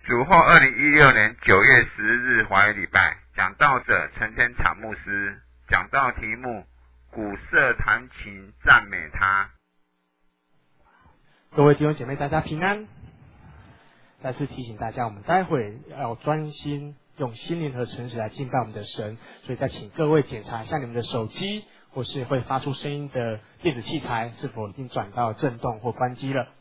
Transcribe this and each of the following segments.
主后2016年9月10日华语礼拜，讲道者陈天场牧师，讲道题目鼓瑟弹琴赞美他。 各位弟兄姐妹，大家平安。再次提醒大家，我们待会要专心用心灵和诚实来敬拜我们的神，所以再请各位检查一下你们的手机或是会发出声音的电子器材是否已经转到震动或关机了。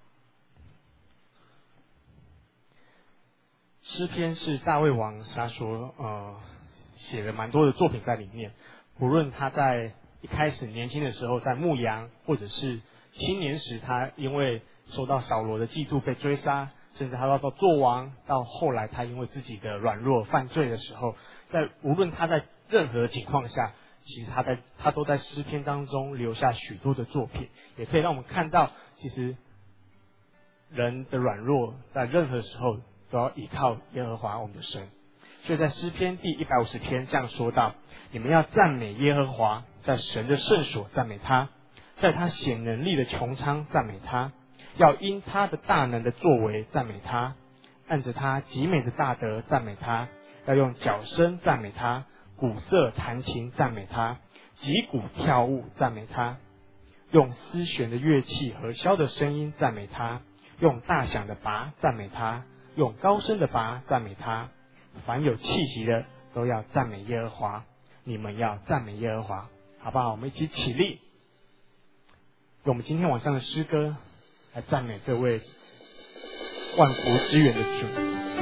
诗篇是大卫王他所写了蛮多的作品在里面，不论他在一开始年轻的时候在牧羊，或者是青年时他因为受到扫罗的嫉妒被追杀，甚至他到做王，到后来他因为自己的软弱犯罪的时候，无论他在任何情况下，其实他都在诗篇当中留下许多的作品，也可以让我们看到其实人的软弱在任何时候都要依靠耶和华我们的神。所以在诗篇第150篇这样说道：你们要赞美耶和华，在神的圣所赞美他，在他显能力的穹苍赞美他，要因他的大能的作为赞美他，按着他极美的大德赞美他，要用角声赞美他，鼓瑟弹琴赞美他，击鼓跳舞赞美他，用丝弦的乐器和箫的声音赞美他，用大响的拔赞美他，用高声的拔赞美他。凡有气息的都要赞美耶和华，你们要赞美耶和华，好不好？我们一起起立，用我们今天晚上的诗歌来赞美这位万福之源的主。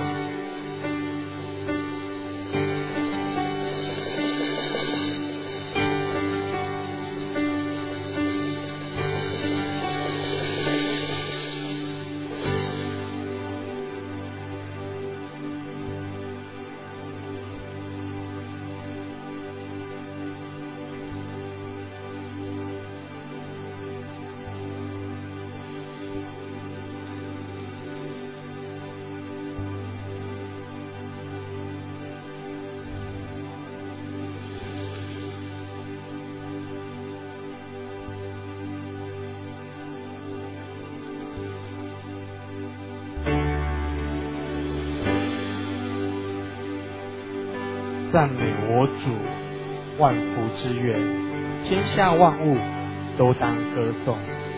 赞美我主，万福之源，天下万物都当歌颂。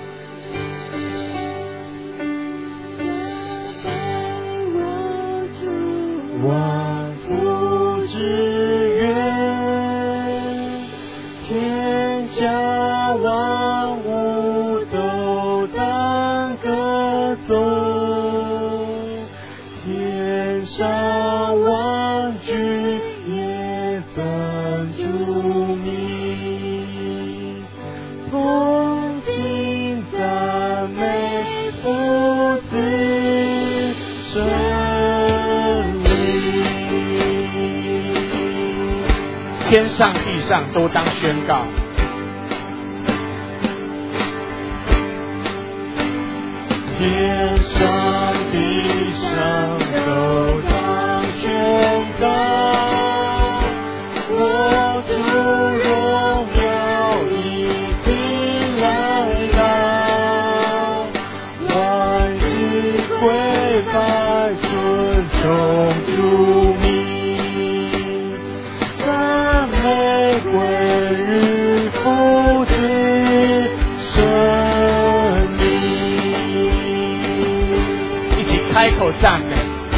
万福之源，天下万物都当歌颂，天上万军赞主名，同心赞美父子圣灵，天上地上都当宣告。天上地上都当宣告。众主名，赞美归于父子圣灵，一起开口赞美。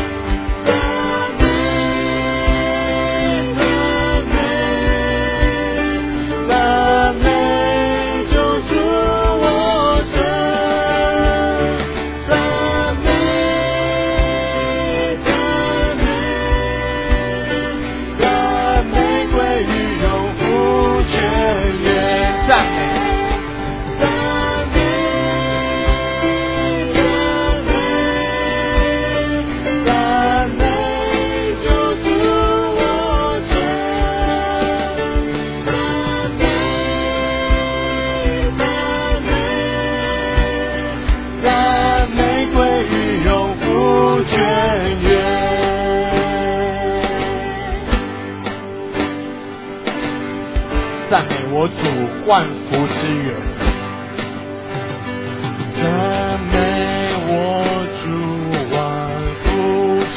赞美我主万福之源，赞美我主万福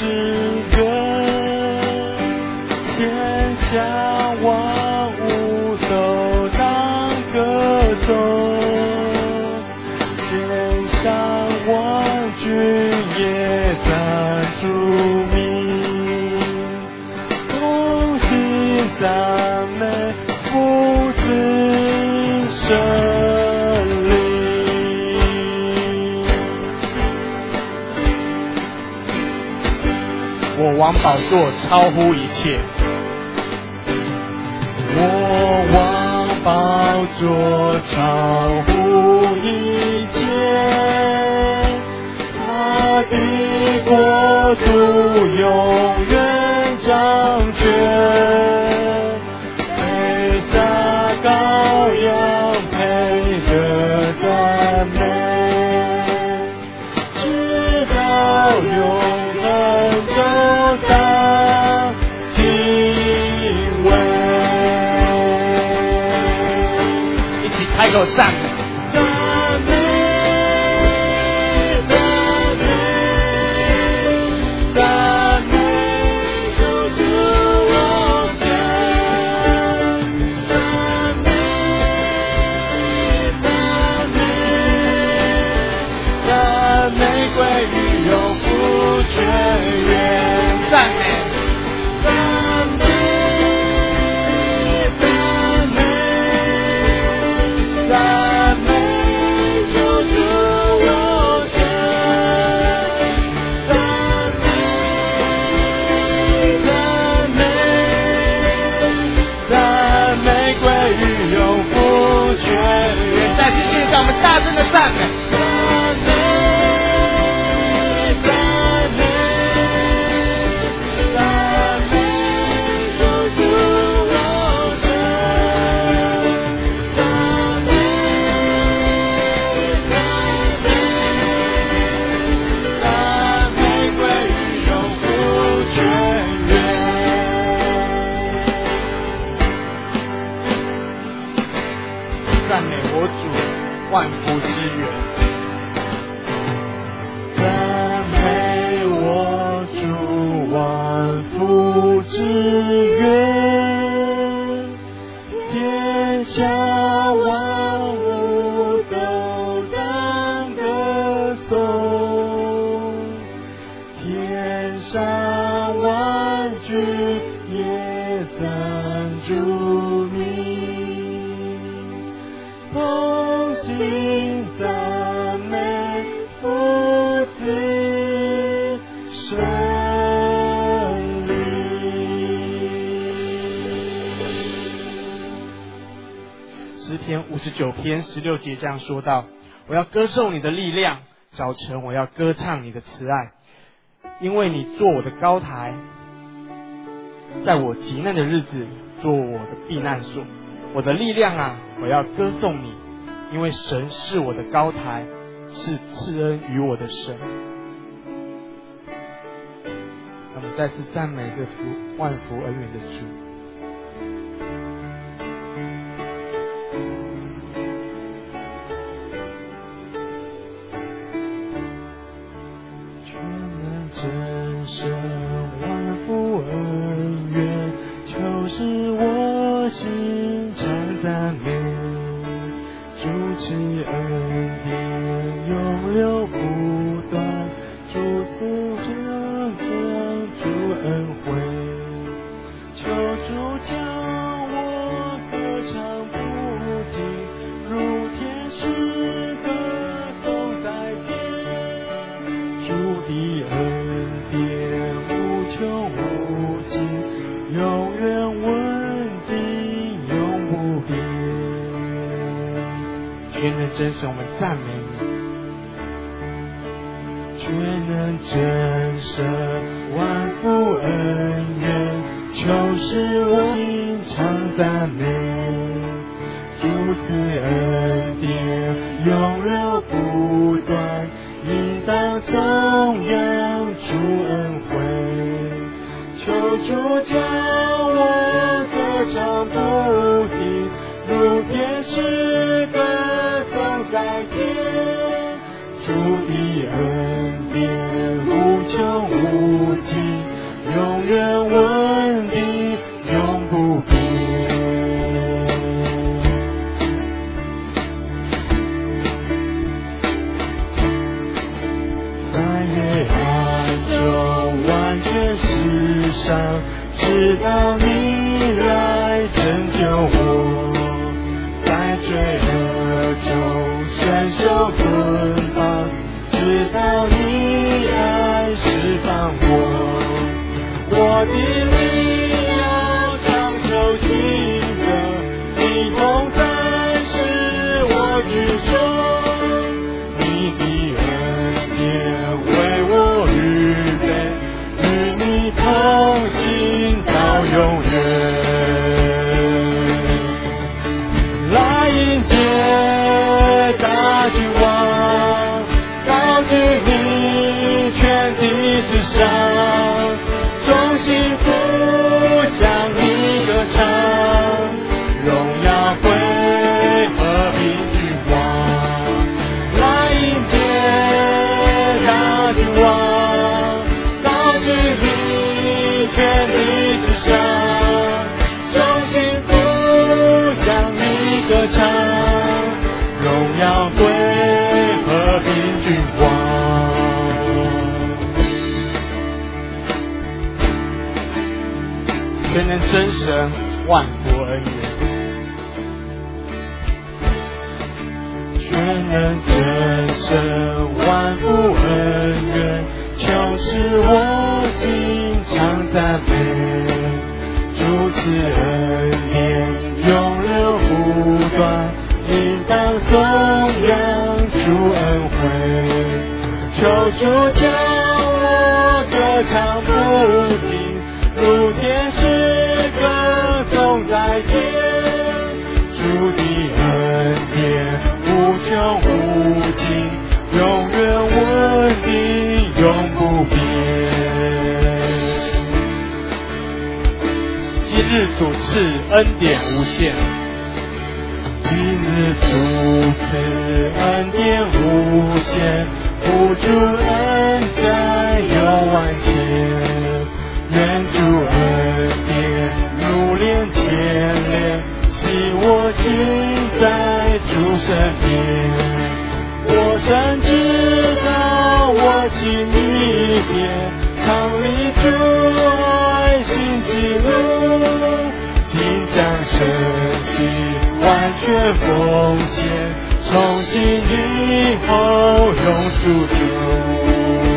我王宝座超乎一切。我王宝座超乎一切，他的国度永远掌权。配下羔羊，配着赞美，直到永恒都当敬畏。一起开口赞美。大声的赞美，赞美我主万福之源，赞美我主万福之源，天下万物都当歌颂，天上万军也赞主名，同心赞美父子圣灵。诗篇59篇16节这样说道：我要歌颂你的力量，早晨我要歌唱你的慈爱，因为你做我的高台，在我极难的日子做我的避难所。我的力量啊，我要歌颂你，因为神是我的高台，是赐恩于我的神。我们再次赞美这万福恩源的主。全能真神万福恩源，就是我心常赞美，主赐恩典永流不断，主赐这样主恩惠，求主将我歌唱不停，如天使歌颂在天，主的恩典无穷无尽，永远稳定永不变。全能真神，我们赞美你。全能真神万福恩源，就是我心常赞美，主赐恩典永流不断，应当颂扬主恩惠，求主将我歌唱不停，如天使歌颂在天，主的恩典无穷无尽，永远稳定永不变。在黑暗中完全世上，直到你来拯救我，在罪恶中深受捆绑，直到你来释放我， 我的灵要长久喜乐，你同在是我居所，你的恩典为我预备，与你同行到永远。来迎接大君王，高举你全地之上，众幸福向你歌唱，荣耀归和平君王。来迎接大君王，高举你全地之上，众幸福向你歌唱，荣耀归和平君王。全能真神万国恩怨，全能真神万国恩怨，就是我心常赞美，主赐恩典永流不断，应当颂扬主恩惠，求主将我歌唱不停，如天使歌颂在天，主的恩典无穷无尽，永远稳定永不变。今日主赐恩典无限，今日主赐恩典无限，付出恩在有万千。愿主恩典如连牵连，系我心在主身边。我深知道我心里边，常理主爱心记录，尽将身心完全奉献，从今以后永属主。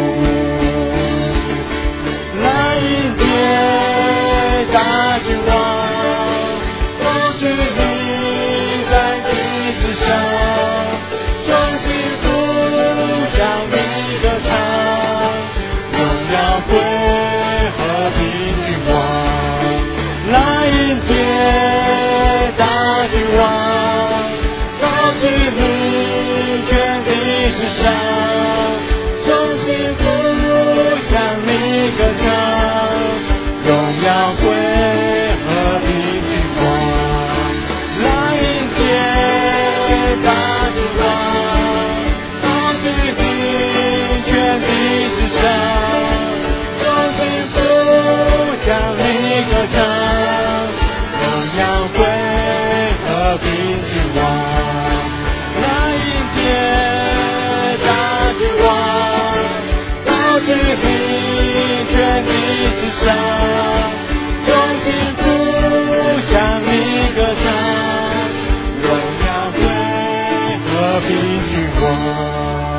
来迎接大君王，高举你在地之上，众幸福向你歌唱，荣耀归和平君王。来迎接大君王，高举你全地之上，众幸福向你歌唱，荣耀归和平君王。来迎接大君王，高举你全地之上，众幸福向你歌唱，荣耀归和平君王。来迎接大君王，高举你全地之上，众幸福向你歌唱，荣耀归和平君王。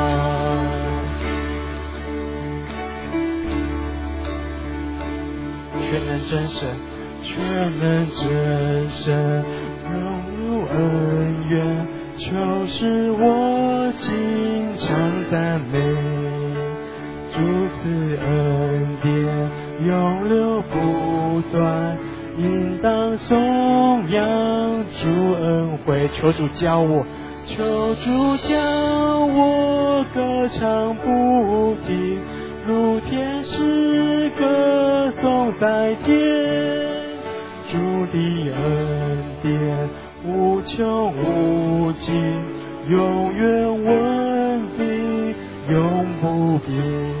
全能真神，全能真神，荣辱恩怨，就是我心常赞美，主赐恩典永流不断，应当颂扬主恩惠。求主教我，求主教我歌唱不停，如天使歌颂在天，主的恩典无穷无尽，永远稳定永不变。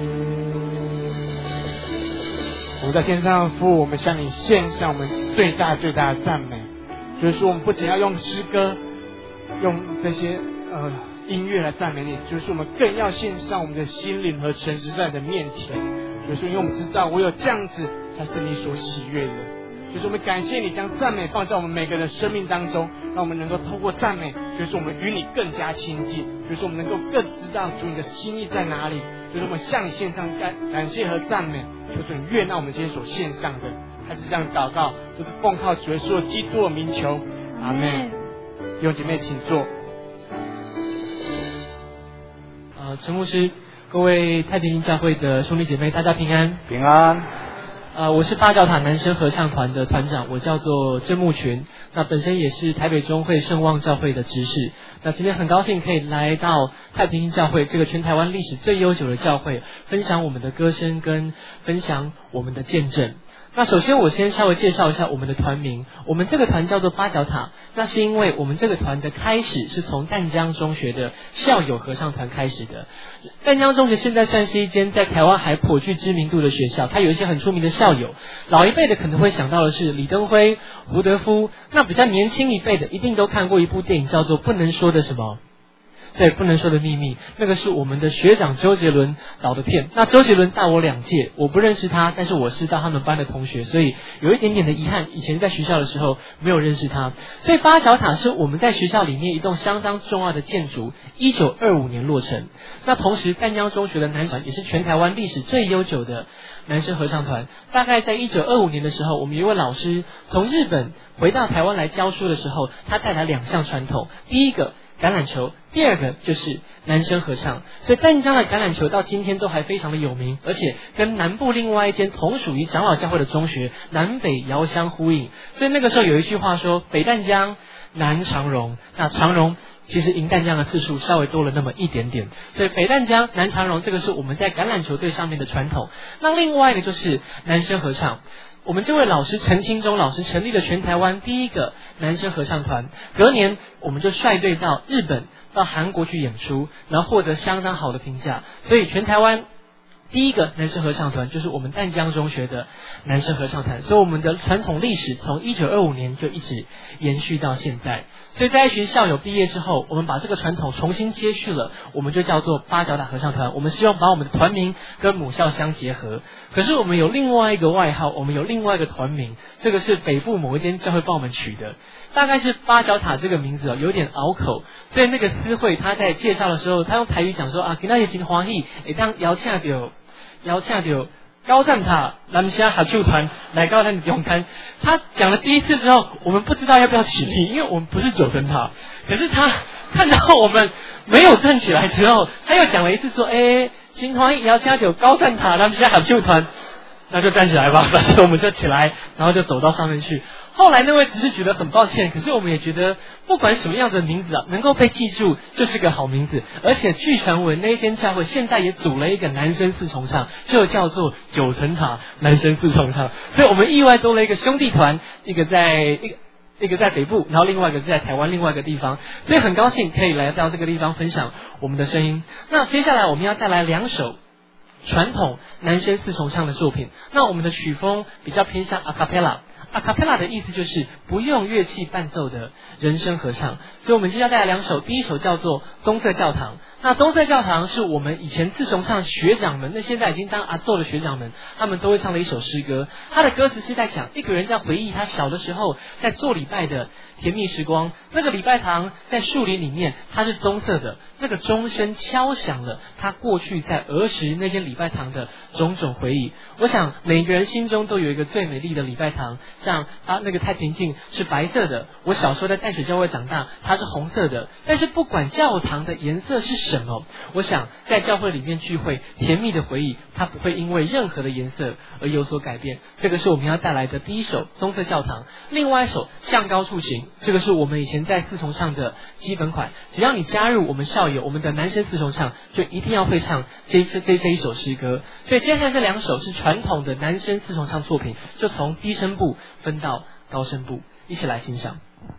我们在天上的父，我们向你献上我们最大最大的赞美，就是说我们不仅要用诗歌，用这些音乐来赞美你，就是我们更要献上我们的心灵和诚实在你的面前。就是说因为我们知道唯有这样子才是你所喜悦的，就是我们感谢你将赞美放在我们每个人的生命当中，让我们能够透过赞美就是我们与你更加亲近，就是我们能够更知道主你的心意在哪里，就是我们向你献上感谢和赞美，求主你悦纳我们今天所献上的。还是这样祷告，就是奉靠主耶稣基督的名求，阿们。弟兄姐妹请坐。 陈牧师，各位太平教会的兄弟姐妹，大家平安。 平安。 我是八角塔男生合唱团的团长，我叫做郑木群，那本身也是台北中会圣望教会的执事。那今天很高兴可以来到太平教会这个全台湾历史最悠久的教会，分享我们的歌声跟分享我们的见证。那首先我先稍微介绍一下我们的团名，我们这个团叫做八角塔，那是因为我们这个团的开始是从淡江中学的校友合唱团开始的。淡江中学现在算是一间在台湾还颇具知名度的学校，它有一些很出名的校友，老一辈的可能会想到的是李登辉、胡德夫，那比较年轻一辈的一定都看过一部电影叫做《不能说的什么》。对，不能说的秘密，那个是我们的学长周杰伦导的片。那周杰伦大我2届，我不认识他，但是我是到他们班的同学，所以有一点点的遗憾，以前在学校的时候没有认识他。所以八角塔是我们在学校里面一栋相当重要的建筑，1925年落成。那同时淡江中学的男团也是全台湾历史最悠久的男生合唱团。大概在1925年的时候，我们有一位老师从日本回到台湾来教书的时候，他带来2项传统，第一个橄榄球，第二个就是男生合唱。所以淡江的橄榄球到今天都还非常的有名，而且跟南部另外一间同属于长老教会的中学南北遥相呼应。所以那个时候有一句话说，北淡江南长荣，那长荣其实赢淡江的次数稍微多了那么一点点，所以北淡江南长荣这个是我们在橄榄球队上面的传统。那另外一个就是男生合唱，我们这位老师陈清忠老师成立了全台湾第一个男生合唱团，隔年我们就率队到日本到韩国去演出，然后获得相当好的评价，所以全台湾第一个男生合唱团就是我们淡江中学的男生合唱团，所以我们的传统历史从1925年就一直延续到现在。所以在一群校友毕业之后，我们把这个传统重新接续了，我们就叫做八角塔合唱团。我们希望把我们的团名跟母校相结合。可是我们有另外一个外号，我们有另外一个团名，这个是北部某一间教会帮我们取的，大概是八角塔这个名字有点拗口，所以那个司会他在介绍的时候，他用台语讲说今天真欢喜会当邀请到高赞塔南虾合唱团来到咱的中间。他讲了第一次之后，我们不知道要不要起立，因为我们不是九层塔。可是他看到我们没有站起来之后，他又讲了一次说，新欢迎邀请到高赞塔南虾合唱团，那就站起来吧。反正我们就起来，然后就走到上面去。后来那位只是觉得很抱歉，可是我们也觉得不管什么样的名字能够被记住就是个好名字。而且据传闻那一间教会现在也组了一个男生4重唱，就叫做9层塔男生4重唱。所以我们意外多了一个兄弟团，一个在北部，然后另外一个在台湾另外一个地方，所以很高兴可以来到这个地方分享我们的声音。那接下来我们要带来2首传统男生4重唱的作品。那我们的曲风比较偏向阿卡贝拉。阿卡贝拉的意思就是不用乐器伴奏的人声合唱，所以我们接下来带来2首，第一首叫做棕色教堂。那棕色教堂是我们以前4重唱学长们，那现在已经当阿奏的学长们，他们都会唱的一首诗歌。他的歌词是在讲一个人在回忆他小的时候在做礼拜的甜蜜时光。那个礼拜堂在树林里面，它是棕色的，那个钟声敲响了他过去在儿时那间礼拜堂的种种回忆。我想每个人心中都有一个最美丽的礼拜堂，像那个太平镜是白色的，我小时候在淡水教会长大，它是红色的。但是不管教堂的颜色是什么，我想在教会里面聚会，甜蜜的回忆它不会因为任何的颜色而有所改变。这个是我们要带来的第一首棕色教堂。另外一首向高处行，这个是我们以前在4重唱的基本款，只要你加入我们校友，我们的男生4重唱就一定要会唱这一首诗歌。所以接下来这2首是传统的男生4重唱作品，就从低声部分到高声部，一起来欣赏。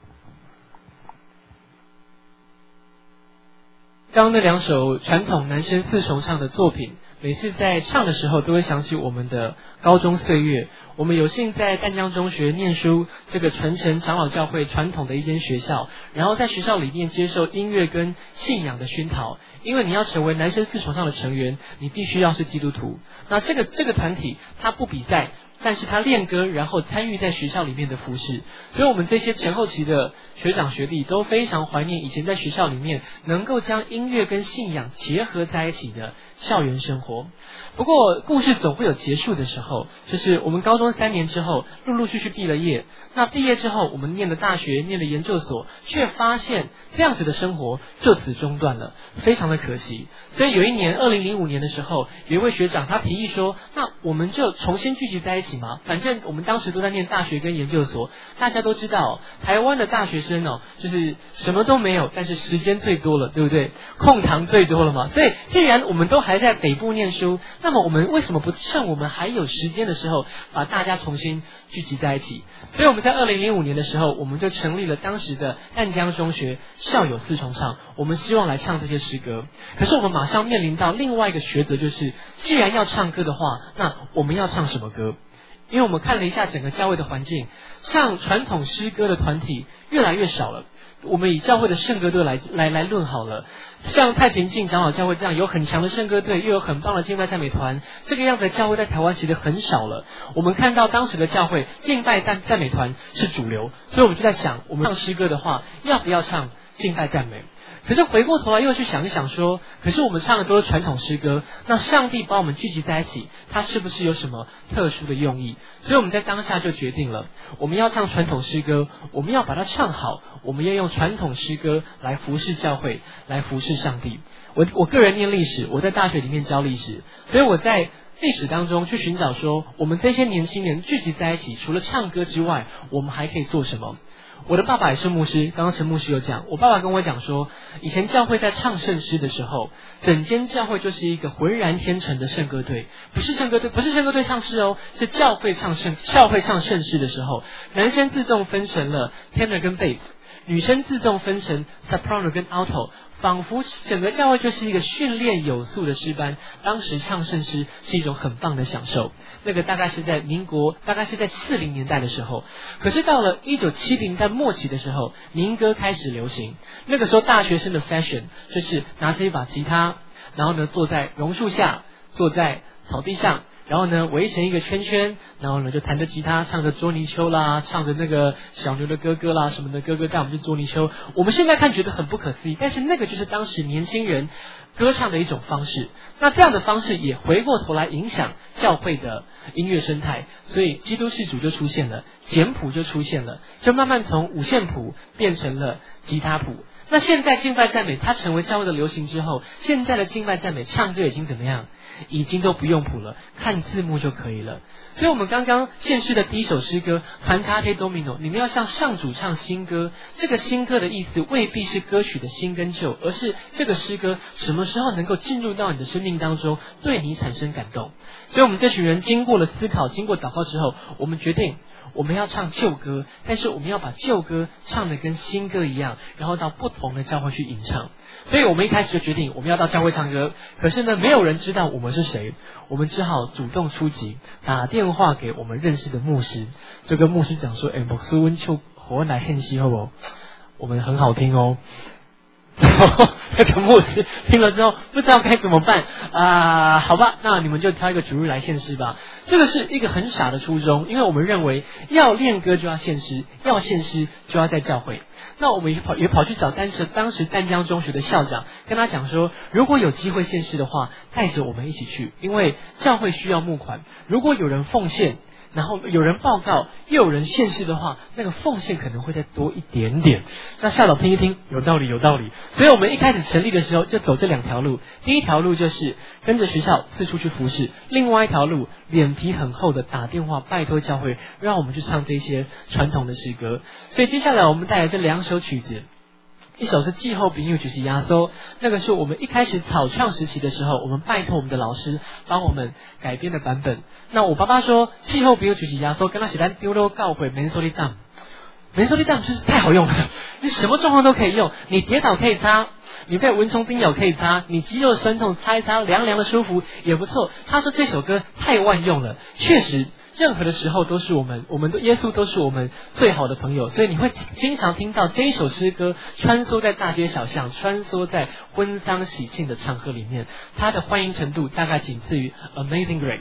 刚刚那2首传统男生4重唱的作品，每次在唱的时候都会想起我们的高中岁月。我们有幸在淡江中学念书，这个传承长老教会传统的一间学校，然后在学校里面接受音乐跟信仰的熏陶。因为你要成为男生4重唱的成员，你必须要是基督徒。那这个团体它不比赛， 但是他练歌，然后参与在学校里面的服事。所以我们这些前后期的学长学弟都非常怀念以前在学校里面能够将音乐跟信仰结合在一起的校园生活。不过故事总会有结束的时候，就是我们高中3年之后陆陆续续毕了业，那毕业之后我们念了大学，念了研究所，却发现这样子的生活就此中断了，非常的可惜。所以有一年2005年的时候，有一位学长他提议说，那我们就重新聚集在一起嘛，反正我们当时都在念大学跟研究所，大家都知道台湾的大学生就是什么都没有，但是时间最多了，对不对？空堂最多了嘛。所以既然我们都还在北部念书，那么我们为什么不趁我们还有时间的时候把大家重新聚集在一起？所以我们在2005年的时候，我们就成立了当时的淡江中学校友4重唱，我们希望来唱这些诗歌。可是我们马上面临到另外一个抉择，就是既然要唱歌的话，那我们要唱什么歌？因为我们看了一下整个教会的环境，唱传统诗歌的团体越来越少了。我们以教会的圣歌队来论好了，像太平境长老教会这样有很强的圣歌队，又有很棒的敬拜赞美团，这个样子的教会在台湾其实很少了。我们看到当时的教会敬拜赞美团是主流，所以我们就在想，我们唱诗歌的话，要不要唱敬拜赞美？可是回过头来又去想一想说，可是我们唱的都是传统诗歌，那上帝把我们聚集在一起，他是不是有什么特殊的用意？所以我们在当下就决定了，我们要唱传统诗歌，我们要把它唱好，我们要用传统诗歌来服侍教会，来服侍上帝。我个人念历史，我在大学里面教历史，所以我在历史当中去寻找说，我们这些年轻人聚集在一起，除了唱歌之外，我们还可以做什么？我的爸爸也是牧师，刚刚陈牧师有讲，我爸爸跟我讲说，以前教会在唱圣诗的时候，整间教会就是一个浑然天成的圣歌队，不是圣歌队唱诗哦，是教会唱圣诗的时候，男生自动分成了 tenor 跟 bass， 女生自动分成 soprano 跟 alto， 仿佛整个教会就是一个训练有素的诗班。当时唱圣诗是一种很棒的享受，那个大概是在民国，大概是在40年代的时候。可是到了1970年代末期的时候，民歌开始流行。那个时候大学生的 fashion 就是拿着一把吉他，然后呢坐在榕树下，坐在草地上，然后呢围成一个圈圈，然后呢就弹着吉他，唱着捉泥鳅啦，唱着那个小牛的哥哥啦什么的，哥哥带我们去捉泥鳅。我们现在看觉得很不可思议，但是那个就是当时年轻人歌唱的一种方式。那这样的方式也回过头来影响教会的音乐生态，所以基督世主就出现了，简谱就出现了，就慢慢从五线谱变成了吉他谱。那现在敬拜赞美它成为教会的流行之后，现在的敬拜赞美唱歌已经怎么样？已经都不用谱了，看字幕就可以了。所以我们刚刚献诗的第一首诗歌 Cantate Domino， 你们要向上主唱新歌，这个新歌的意思未必是歌曲的新跟旧，而是这个诗歌什么时候能够进入到你的生命当中，对你产生感动。所以我们这群人经过了思考，经过祷告之后，我们决定我们要唱旧歌，但是我们要把旧歌唱得跟新歌一样，然后到不同的教会去吟唱。所以我们一开始就决定我们要到教会唱歌，可是呢没有人知道我们是谁，我们只好主动出击，打电话给我们认识的牧师，就跟牧师讲说，牧师温秋活来献诗好不好？我们很好听哦。然后那个牧师听了之后不知道该怎么办好吧，那你们就挑一个主日来献诗吧。这个是一个很傻的初衷，因为我们认为要练歌就要献诗，要献诗就要在教会。那我们也跑去找当时淡江中学的校长，跟他讲说，如果有机会献诗的话，带着我们一起去，因为教会需要募款，如果有人奉献，然后有人报告，又有人献诗的话，那个奉献可能会再多一点点。那校长听一听，有道理。所以我们一开始成立的时候就走这2条路，第一条路就是跟着学校四处去服侍，另外一条路脸皮很厚的打电话拜托教会，让我们去唱这些传统的诗歌。所以接下来我们带来这2首曲子，一首是季后朋友曲是压缩，那个是我们一开始草创时期的时候，我们拜托我们的老师帮我们改编的版本。那我爸爸说，季后朋友曲是压缩，跟他写单丢了告回门手里当，门手里当就是太好用了，你什么状况都可以用，你跌倒可以擦，你被蚊虫叮咬可以擦，你肌肉酸痛擦一擦，凉凉的舒服也不错。他说这首歌太万用了，确实。任何的时候都是我们的耶稣都是我们最好的朋友，所以你会经常听到这一首诗歌穿梭在大街小巷，穿梭在婚丧喜庆的场合里面，它的欢迎程度大概仅次于 Amazing Grace。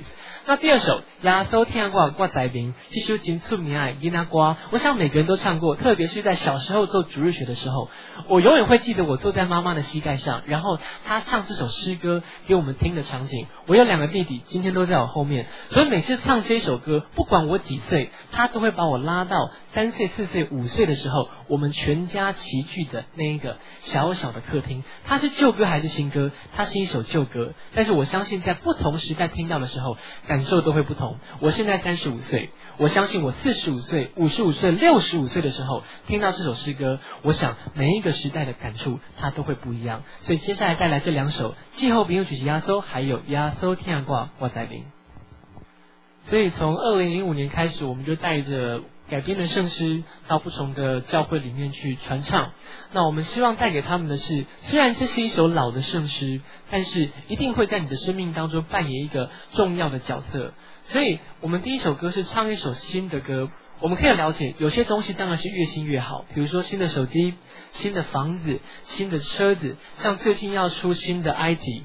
那第二首耶稣听我在明，这首真出名的囡仔歌，我想每个人都唱过，特别是在小时候做主日学的时候，我永远会记得我坐在妈妈的膝盖上，然后她唱这首诗歌给我们听的场景。我有2个弟弟，今天都在我后面，所以每次唱这首歌，不管我几岁，他都会把我拉到3岁、4岁、5岁的时候，我们全家齐聚的那一个小小的客厅。它是旧歌还是新歌？它是一首旧歌，但是我相信在不同时代听到的时候，感受都会不同。我现在35岁，我相信我45岁、55岁、65岁的时候听到这首诗歌，我想每一个时代的感触它都会不一样。所以接下来带来这2首，季后朋友曲是耶稣，还有耶稣听我在明。所以从2005年开始，我们就带着改编的圣诗到不同的教会里面去传唱。那我们希望带给他们的是，虽然这是一首老的圣诗，但是一定会在你的生命当中扮演一个重要的角色。所以我们第一首歌是唱一首新的歌。我们可以了解，有些东西当然是越新越好，比如说新的手机、新的房子、新的车子，像最近要出新的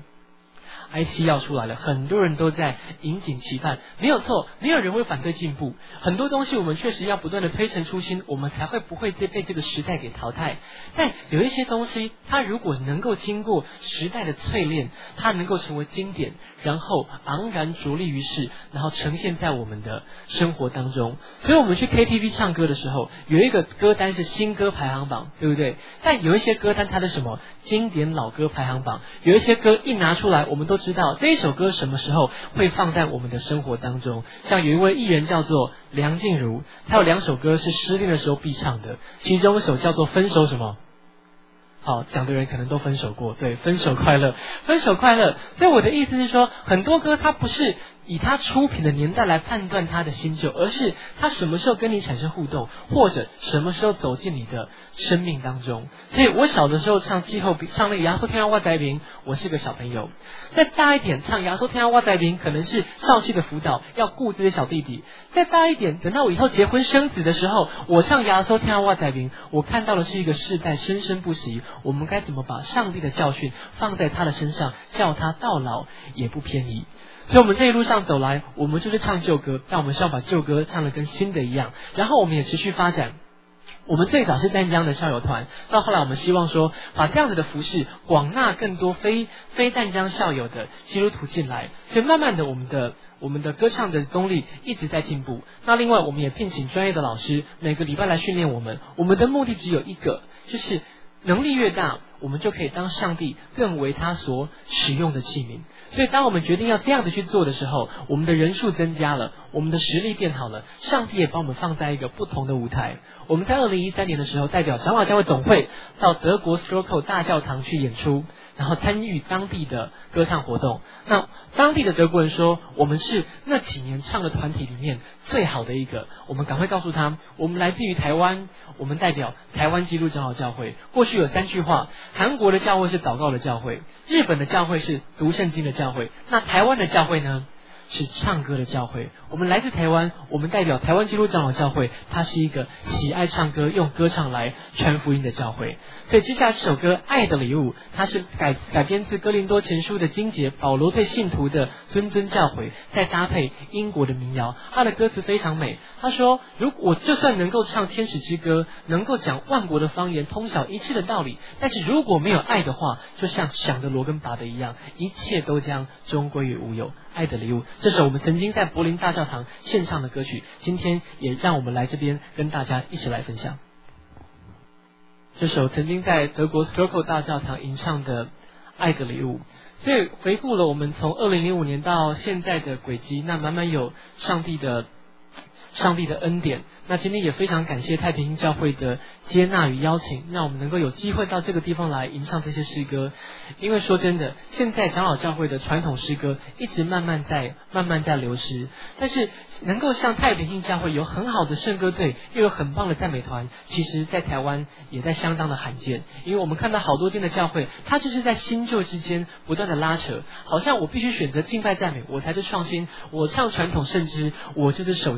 i7要出来了，很多人都在引颈期盼，没有错，没有人会反对进步。很多东西我们确实要不断的推陈出新，我们才会不会被这个时代给淘汰。但有一些东西，它如果能够经过时代的淬炼，它能够成为经典，然后昂然着力于世，然后呈现在我们的生活当中。所以我们去 KTV 唱歌的时候，有一个歌单是新歌排行榜，对不对？但有一些歌单它的什么经典老歌排行榜，有一些歌一拿出来，我们都知道这一首歌什么时候会放在我们的生活当中。像有一位艺人叫做梁静茹，他有2首歌是失恋的时候必唱的，其中一首叫做分手什么。好，讲的人可能都分手过，对，分手快乐，分手快乐。所以我的意思是说，很多歌它不是以它出品的年代来判断它的新旧，而是它什么时候跟你产生互动，或者什么时候走进你的生命当中。所以我小的时候唱季后唱那个耶稣听我在明，我是个小朋友。再大一点唱耶稣听我在明，可能是少系的辅导要顾这些小弟弟。再大一点，等到我以后结婚生子的时候，我唱耶稣听我在明，我看到的是一个世代生生不息，我们该怎么把上帝的教训放在他的身上，叫他到老也不偏移。所以我们这一路上走来，我们就是唱旧歌，但我们是要把旧歌唱得跟新的一样。然后我们也持续发展，我们最早是淡江的校友团，到后来我们希望说把这样子的服事广纳更多非淡江校友的基督徒进来。所以慢慢的我们的歌唱的功力一直在进步。那另外我们也聘请专业的老师，每个礼拜来训练我们。我们的目的只有一个，就是能力越大，我们就可以当上帝更为他所使用的器皿。所以当我们决定要这样子去做的时候，我们的人数增加了，我们的实力变好了，上帝也把我们放在一个不同的舞台。我们在2013年的时候，代表长老教会总会到德国 Stroco 大教堂去演出，然后参与当地的歌唱活动。那当地的德国人说，我们是那几年唱的团体里面最好的一个。我们赶快告诉他，我们来自于台湾，我们代表台湾基督长老教会。过去有3句话，韩国的教会是祷告的教会，日本的教会是读圣经的教会，那台湾的教会呢？是唱歌的教会。我们来自台湾，我们代表台湾基督长老教会，它是一个喜爱唱歌、用歌唱来传福音的教会。所以接下来这首歌《爱的礼物》，它是改编自哥林多前书的经节，保罗对信徒的谆谆教诲，再搭配英国的民谣。他的歌词非常美，他说：如果我就算能够唱天使之歌，能够讲万国的方言，通晓一切的道理，但是如果没有爱的话，就像响的罗根拔的一样，一切都将终归于无有。爱的礼物，这是我们曾经在柏林大教堂献唱的歌曲，今天也让我们来这边跟大家一起来分享。这首曾经在德国 Stroco 大教堂吟唱的爱的礼物。所以回顾了我们从2005年到现在的轨迹，那满满有上帝的恩典。那今天也非常感谢太平教会的接纳与邀请，让我们能够有机会到这个地方来吟唱这些诗歌。因为说真的，现在长老教会的传统诗歌一直慢慢在流失，但是能够像太平教会有很好的圣歌队，又有很棒的赞美团，其实在台湾也在相当的罕见。因为我们看到好多间的教会，它就是在新旧之间不断的拉扯，好像我必须选择敬拜赞美我才是创新，我唱传统圣诗我就是守旧。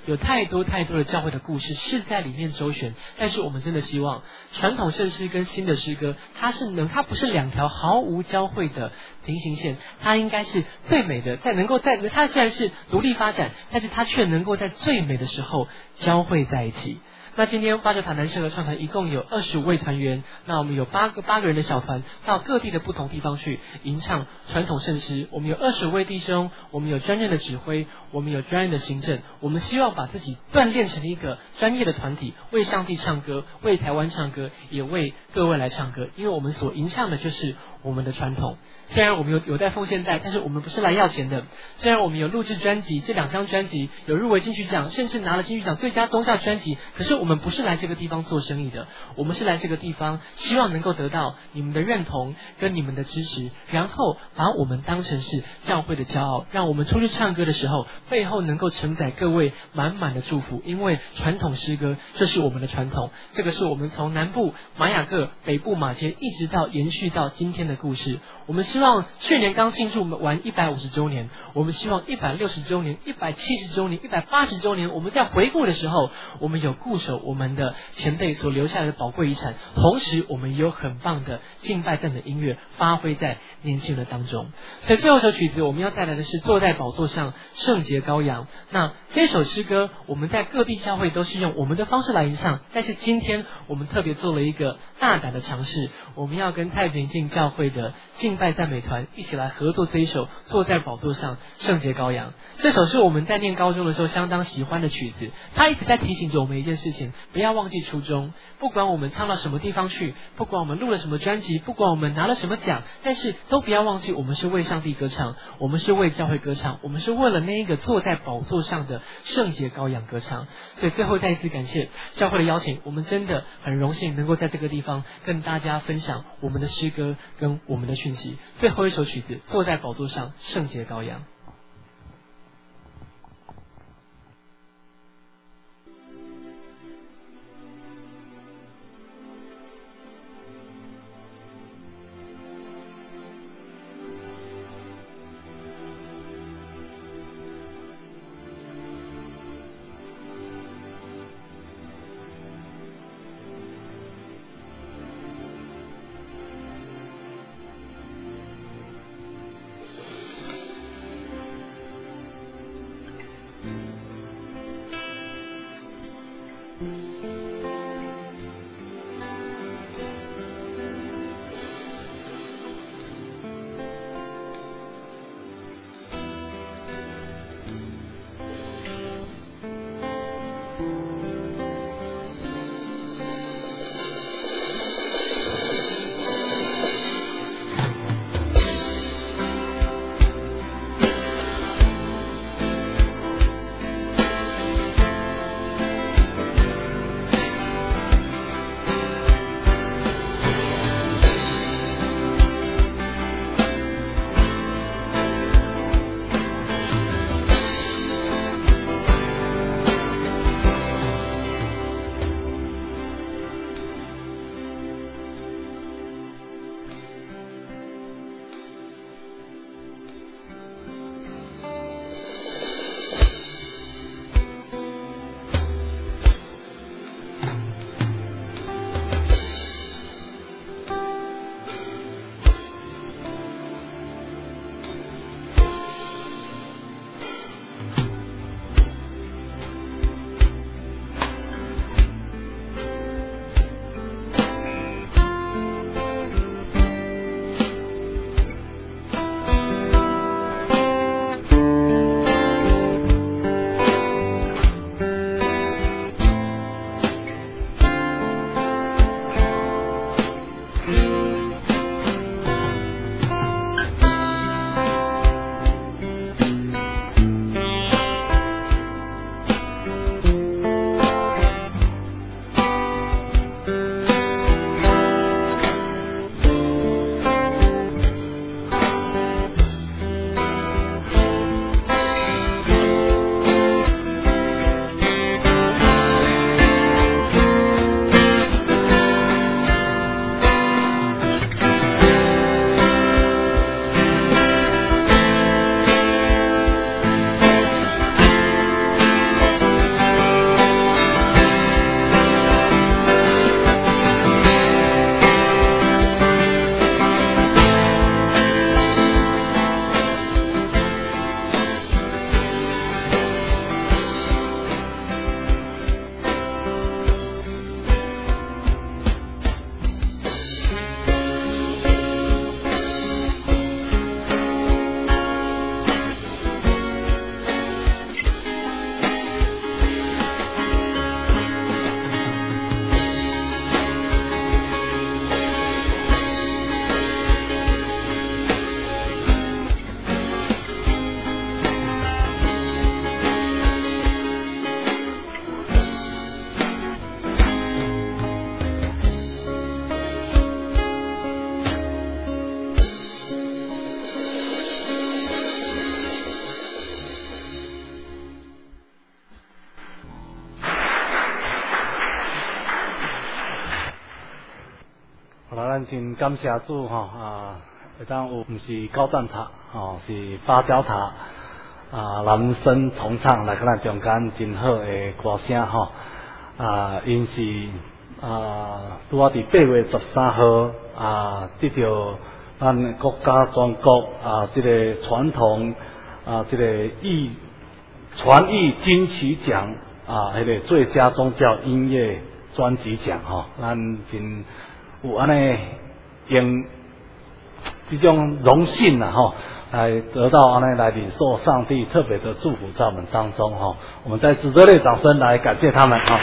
有太多太多的教会的故事是在里面周旋，但是我们真的希望传统圣诗跟新的诗歌，它不是两条毫无交汇的平行线，它应该是最美的，它虽然是独立发展，但是它却能够在最美的时候交汇在一起。那今天八九塔男生合唱团一共有25位团员，那我们有八个人的小团到各地的不同地方去吟唱传统圣诗。我们有25位弟兄，我们有专任的指挥，我们有专任的行政。我们希望把自己锻炼成一个专业的团体，为上帝唱歌，为台湾唱歌，也为各位来唱歌。因为我们所吟唱的就是我们的传统。虽然我们有带奉献带，但是我们不是来要钱的。虽然我们有录制专辑，这2张专辑有入围金曲奖，甚至拿了金曲奖最佳宗教专辑，可是我们不是来这个地方做生意的，我们是来这个地方希望能够得到你们的认同跟你们的支持，然后把我们当成是教会的骄傲，让我们出去唱歌的时候背后能够承载各位满满的祝福。因为传统诗歌这是我们的传统，这个是我们从南部马雅各、北部马街一直到延续到今天的故事。我们希望去年刚庆祝完150周年，我们希望160周年、170周年、180周年，我们在回顾的时候，我们有固守我们的前辈所留下来的宝贵遗产，同时我们也有很棒的敬拜赞的音乐发挥在年轻人当中。所以最后一首曲子我们要带来的是坐在宝座上圣洁羔羊。那这首诗歌我们在各地教会都是用我们的方式来吟唱，但是今天我们特别做了一个大胆的尝试，我们要跟太平静教会的敬拜赞美团一起来合作这一首坐在宝座上圣洁羔羊。这首是我们在念高中的时候相当喜欢的曲子，它一直在提醒着我们一件事情，不要忘记初衷。不管我们唱到什么地方去，不管我们录了什么专辑，不管我们拿了什么奖，但是都不要忘记我们是为上帝歌唱，我们是为教会歌唱，我们是为了那一个坐在宝座上的圣洁羔羊歌唱。所以最后再一次感谢教会的邀请，我们真的很荣幸能够在这个地方跟大家分享我们的诗歌跟我们的讯息。最后一首曲子坐在宝座上圣洁羔羊。 咱真感谢主吼会当有毋是高赞塔是芭蕉塔男声重唱来，咱中间真好的歌声吼因是拄啊伫8月13号得到咱国家全国这个传统这个传艺金曲奖迄个最佳宗教音乐专辑奖吼，咱真有安尼用这种荣幸吼，来得到安尼来领受上帝特别的祝福在我们当中吼，我们再次热烈掌声来感谢他们哈。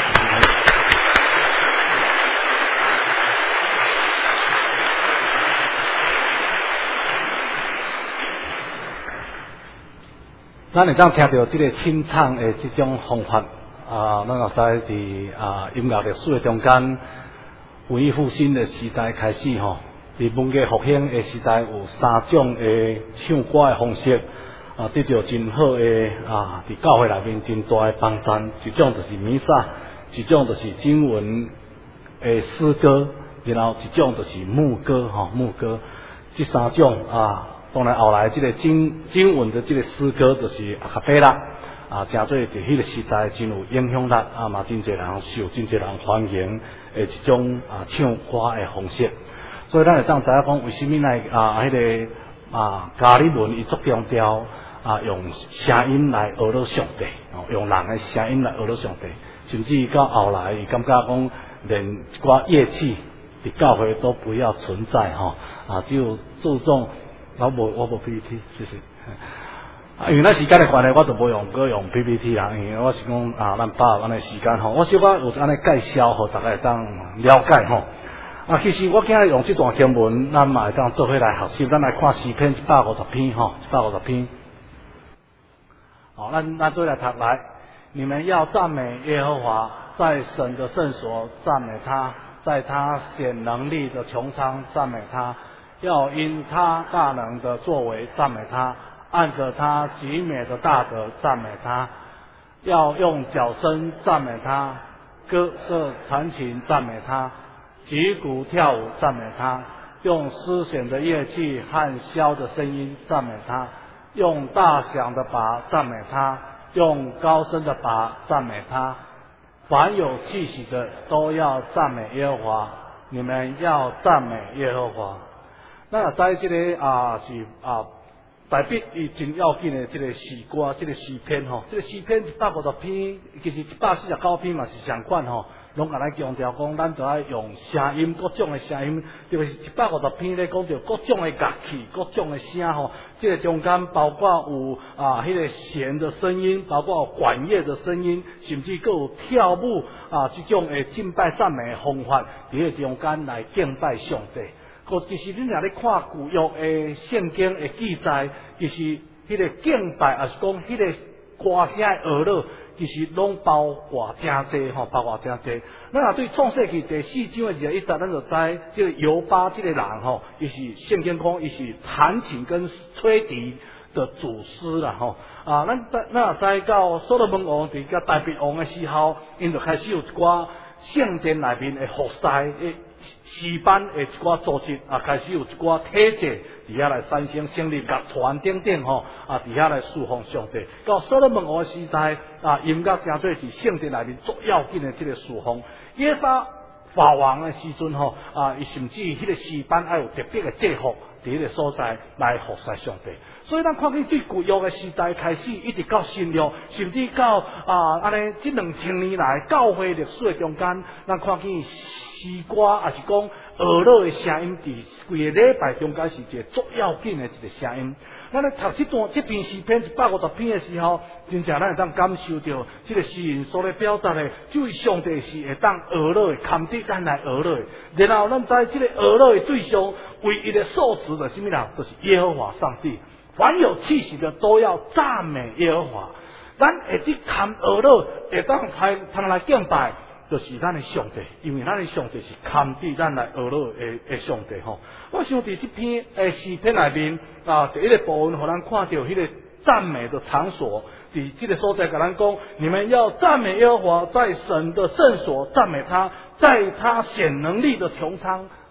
咱会当听到这个清唱的这种方法咱若使伫音乐历史的中间，文艺复兴的时代开始吼，伫文艺复兴的时代有3种的唱歌的方式得到真好的伫教会内面真大的帮助。一种就是弥撒，一种就是经文的诗歌，然后一种就是牧歌牧歌。这3种当然后来这个经文的这个诗歌就是阿卡贝拉真做伫迄个时代真有影响力嘛真侪人受真侪人欢迎的一种唱歌的方式。所以咱会当知影讲为什么来迄个加里文伊足强调用声音来学到上帝用人的声音来学到上帝，甚至到后来伊感觉讲连一寡乐器伫教会都不要存在只有注重我无 PPT 谢谢因为咱时间的关系，我就无用 PPT 啦，因为我是讲咱把握安尼时间我小可有安尼介绍，互大家会当了解其实我今日用这段经文，咱嘛会当做伙来学习，咱来看诗篇150篇150篇。好，咱做来读来，你们要赞美耶和华，在神的圣所赞美他，在他显能力的穹苍赞美他。要因他大能的作为赞美他，按着他极美的大德赞美他，要用角声赞美他，歌瑟弹琴赞美他，击鼓跳舞赞美他，用丝弦的乐器和箫的声音赞美他，用大响的钹赞美他，用高声的钹赞美他。凡有气息的都要赞美耶和华，你们要赞美耶和华。咱也知这个是大笔伊真要紧的这个诗歌，这个诗篇这个诗篇150篇，其实149篇嘛是相款拢甲咱强调讲，咱就要用声音，各种的声音，特别是150篇咧讲到各种的乐器，各种的声这个中间包括有迄个弦的声音，包括有管乐的声音，甚至佫有跳舞这种的敬拜赞美的方法，伫个中间来敬拜上帝。其实你若咧看旧约的圣经的记载，其实迄个敬拜，也是讲迄个歌声的娱乐，其实拢包括真济包括真济。咱若对创世纪第4章的21节，咱就知这个犹巴这个人伊是圣经讲伊是弹琴跟吹笛的祖师啦咱也知到所罗门王伫甲大卫王的时候，因就开始有一寡圣殿内面的服侍诗班的一寡组织开始有一寡体制伫遐来产生成立乐团等等伫遐来侍奉上帝。到所罗门王的时代音乐真做是圣殿内面最要紧的这个侍奉。耶沙法王的时阵伊甚至迄个诗班还有特别的制服伫迄个所在来服侍上帝。所以咱看见对旧约的时代开始，一直到新约，甚至到安尼这2000年来教会历史的中间，咱看见诗歌也是讲娱乐的声音，伫规个礼拜中间是一个最要紧的一个声音。咱咧读这篇诗篇150篇的时候，真正咱会当感受到这个诗人所咧表达的，就是上帝是会当娱乐的，牵得咱来娱乐的。然后咱知这个娱乐的对象唯一的素质就是什么啦？就是耶和华上帝。凡有气息的都要赞美耶和华。咱会去谈娱乐，会当通来敬拜，就是咱的上帝，因为咱的上帝是牵制咱来娱乐的上帝我想伫这篇诗篇内面第一个部分，互咱看到迄个赞美的场所，伫这个所在甲咱讲，你们要赞美耶和华，在神的圣所赞美他，在他显能力的穹苍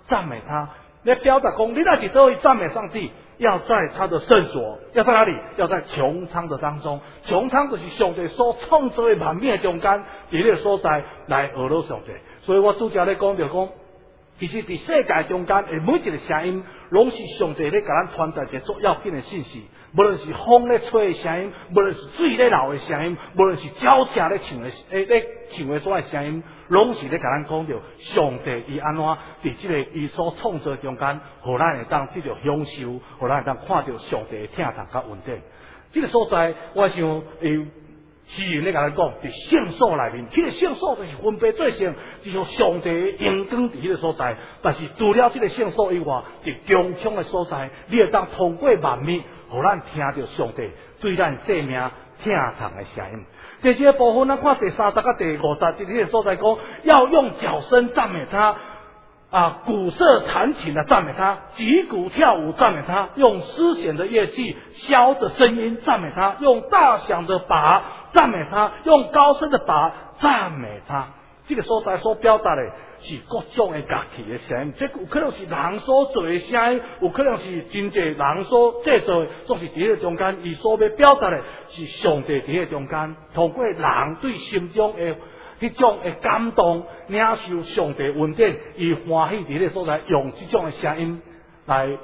赞美他，来表达讲，你那是都会赞美上帝，要在他的圣所，要在哪里？要在穹苍的当中，穹苍就是上帝所创造的万面中间，伫那个所在来学罗上帝。所以我拄则咧讲着讲，其实伫世界中间的每一个声音，拢是上帝咧甲咱传达一个最要紧的信息。无论是风咧吹的声音，无论是水咧流的声音，无论是鸟车咧唱的所的声音，拢是咧甲咱讲着上帝伊安怎伫即个伊所创造中间，互咱会当得到享受，互咱会当看到上帝的疼痛甲稳定。这个所在，我想诗人咧甲咱讲，伫圣所内面，这个圣所就是分别做成，就像上帝的阳光伫迄个所在。但是除了这个圣所以外，伫穹苍的所在，你会当通过万物，互咱听到上帝对咱生命疼痛的声音。在这个部分，咱看第30甲第50，伫这个所在讲，要用脚声赞美他。鼓瑟弹琴的赞美他，击鼓跳舞赞美他，用丝弦的乐器箫的声音赞美他，用大响的钹赞美他，用高声的钹赞美他。这个所在所表达的是各种的乐器的声音，这有可能是人所做的声音，有可能是真正人所制造的，总是伫个中间，伊所要表达的是上帝伫个中间，通过人对心中的迄种的感动，领受上帝恩典，伊欢喜伫个所在，用这种的声音来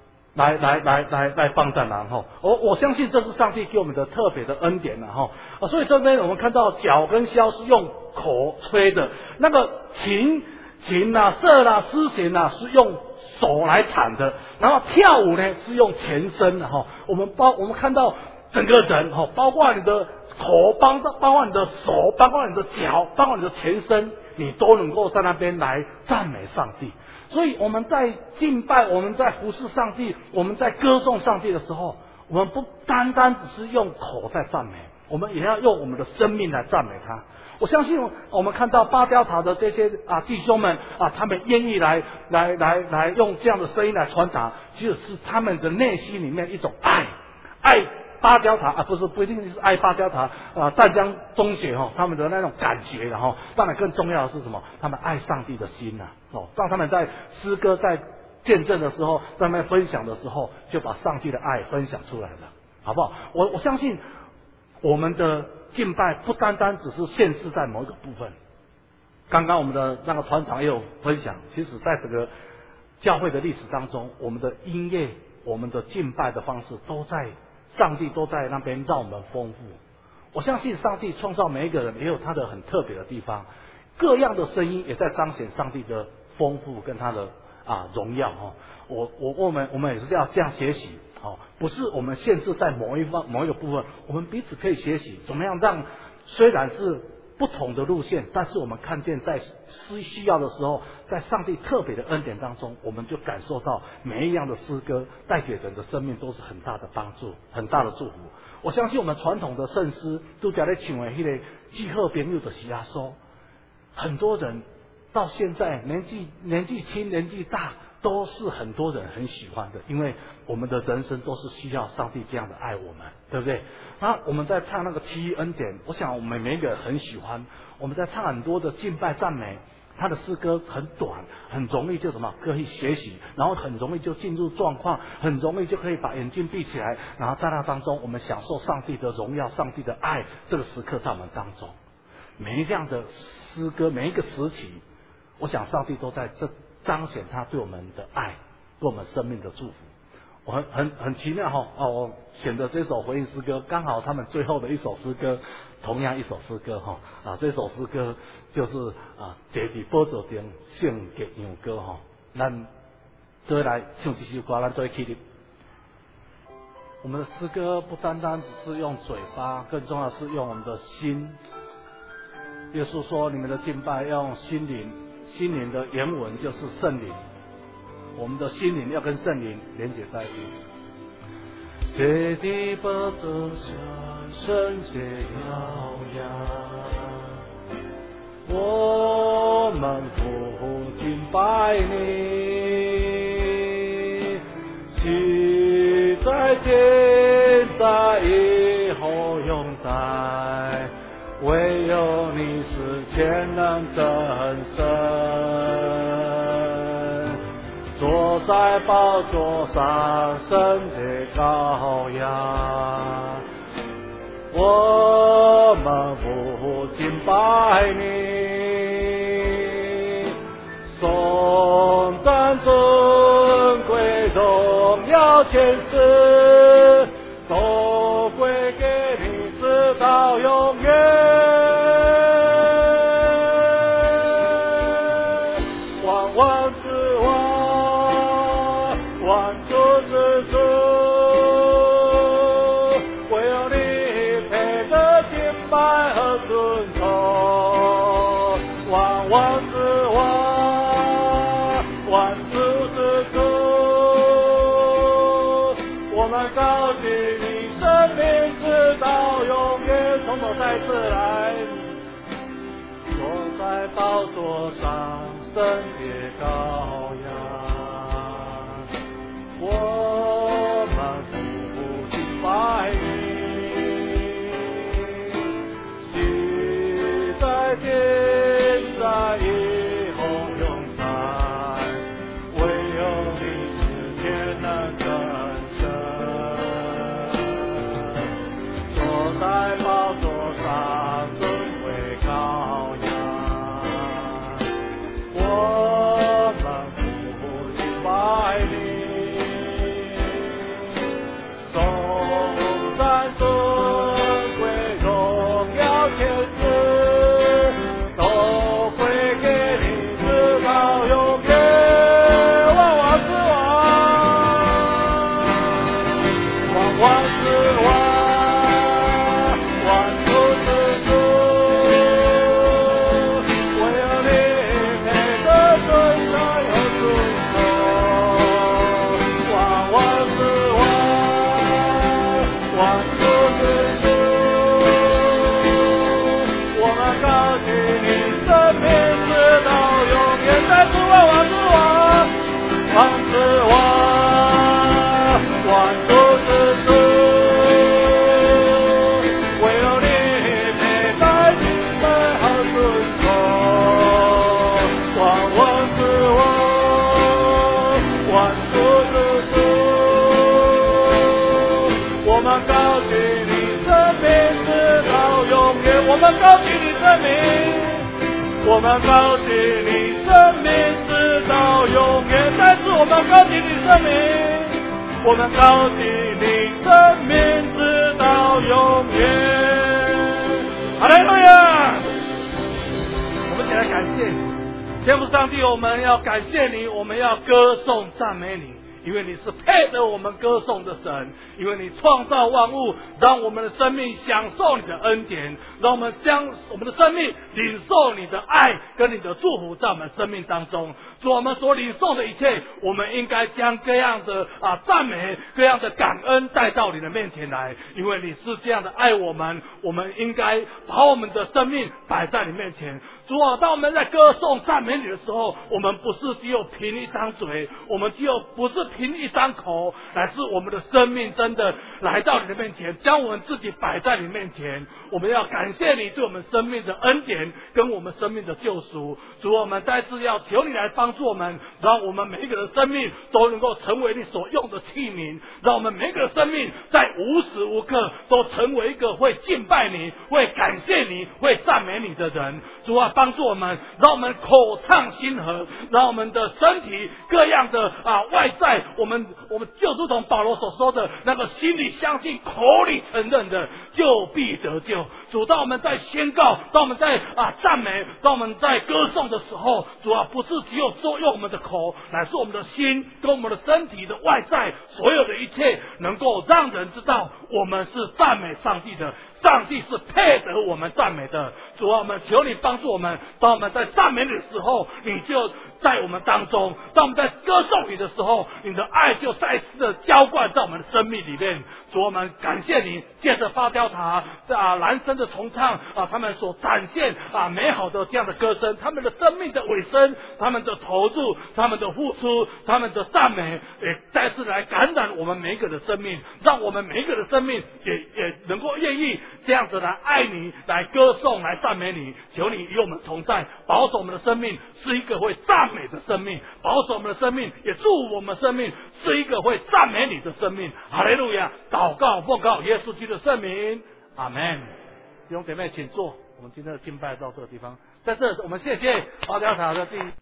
帮助人吼。我相信这是上帝给我们的特别的恩典了吼。所以这边我们看到角跟箫是用口吹的，那个琴啊、瑟啦、丝弦啊是用手来弹的，然后跳舞呢是用全身的哈。我们看到整个人哈，包括你的口，包括你的手，包括你的脚，包括你的全身，你都能够在那边来赞美上帝。所以我们在敬拜，我们在服侍上帝，我们在歌颂上帝的时候，我们不单单只是用口在赞美，我们也要用我们的生命来赞美他。我相信我们看到巴雕塔的这些弟兄们他们愿意来用这样的声音来传达，其实是他们的内心里面一种爱巴雕塔不一定是爱巴雕塔湛江中学他们的那种感觉当然更重要的是什么？他们爱上帝的心让他们在诗歌在见证的时候，在那分享的时候，就把上帝的爱分享出来了，好不好？我相信我们的敬拜不单单只是限制在某一个部分。刚刚我们的那个团长也有分享，其实在整个教会的历史当中，我们的音乐、我们的敬拜的方式上帝都在那边让我们丰富。我相信上帝创造每一个人也有他的很特别的地方，各样的声音也在彰显上帝的丰富跟他的荣耀我们也是要这样学习不是我们限制在某一个部分，我们彼此可以学习怎么样让虽然是不同的路线，但是我们看见在需要的时候，在上帝特别的恩典当中，我们就感受到每一样的诗歌带给人的生命都是很大的帮助，很大的祝福。我相信我们传统的圣诗都在唱的那个记好朋友的是耶稣，很多人到现在年纪轻年纪大都是很多人很喜欢的，因为我们的人生都是需要上帝这样的爱我们，对不对？那我们在唱那个奇异恩典，我想我们每一个人很喜欢。我们在唱很多的敬拜赞美，他的诗歌很短，很容易就可以学习，然后很容易就进入状况，很容易就可以把眼睛闭起来，然后在那当中我们享受上帝的荣耀、上帝的爱，这个时刻在我们当中。每一样的诗歌，每一个时期，我想上帝都在这彰显他对我们的爱，对我们生命的祝福。我很奇妙我选的这首回应诗歌，刚好他们最后的一首诗歌，同样一首诗歌这首诗歌就是坐伫宝座顶圣洁扬歌咱做来唱这首歌，咱做起立。我们的诗歌不单单只是用嘴巴，更重要的是用我们的心。耶稣说，你们的敬拜要用心灵，心灵的原文就是圣灵，我们的心灵要跟圣灵连接在一起。这地宝座下圣洁耀扬，我们不敬拜你，喜在天，在以后永在，唯有你是全能真神。 坐在宝座上圣洁羔羊，我们不敬拜你，颂赞尊贵荣耀权势都归给你，直到永远。万王之王，万主之主，唯有你配得敬拜和尊崇。万王之王，万主之主，我们高举你生命直到永远。从头再次来，坐在宝座上圣洁羔羊，我们不敬拜你，昔在天在以后永在，唯有你是天能真神，坐在宝座上尊贵羔羊，我们不敬拜你，颂赞尊贵荣耀天赐都归给你，直到永远。万王之王，万王之王，万主之主，唯有你配得尊崇和尊崇。万王之王，万主之主，我们高举你生命直到永远。再次万王之王，万之王，万主之主，唯有你配得敬拜和尊崇。万王之王，万主之主，我们高举你生命直到永远。我们高举你生命，我们高举你生命直到永远。再次我们高举你生命，我们高举你生命直到永远。哈利路亚！我们一起来感谢天父上帝，我们要感谢你，我们要歌颂赞美你，因为你是配得我们歌颂的神，因为你创造万物，让我们的生命享受你的恩典，让我们的生命领受你的爱跟你的祝福在我们生命当中。主，我们所领受的一切，我们应该将各样的赞美、各样的感恩带到你的面前来，因为你是这样的爱我们，我们应该把我们的生命摆在你面前。主啊，当我们在歌颂赞美你的时候，我们不是只有凭一张嘴，我们不是凭一张口，乃是我们的生命真的来到你的面前，将我们自己摆在你面前。我们要感谢你对我们生命的恩典跟我们生命的救赎。主，我们再次要求你来帮助我们，让我们每一个人的生命都能够成为你所用的器皿，让我们每一个人的生命在无时无刻都成为一个会敬拜你、会感谢你、会赞美你的人。主啊，帮助我们，让我们口唱心和，让我们的身体各样的外在，我们就如同保罗所说的那个心里相信、口里承认的，就必得救。主，当我们在宣告，当我们在赞美，当我们在歌颂的时候，主啊，不是只有用我们的口，乃是我们的心跟我们的身体的外在所有的一切，能够让人知道我们是赞美上帝的，上帝是配得我们赞美的。主啊，我们求你帮助我们，当我们在赞美你的时候，你就在我们当中；当我们在歌颂你的时候，你的爱就再次的浇灌在我们的生命里面。主，我们感谢你，借着发雕塔男生的重唱他们所展现美好的这样的歌声，他们的生命的尾声，他们的投入，他们的付出，他们的赞美，也再次来感染我们每一个的生命，让我们每一个的生命也能够愿意这样子来爱你，来歌颂，来赞美你。求你与我们同在，保守我们的生命是一个会赞完美的生命，保守我们的生命，也祝福我们的生命是一个会赞美你的生命。哈利路亚！祷告奉靠耶稣基督的圣名，阿门。弟兄姐妹，请坐。我们今天的敬拜到这个地方，在这我们谢谢华侨堂的第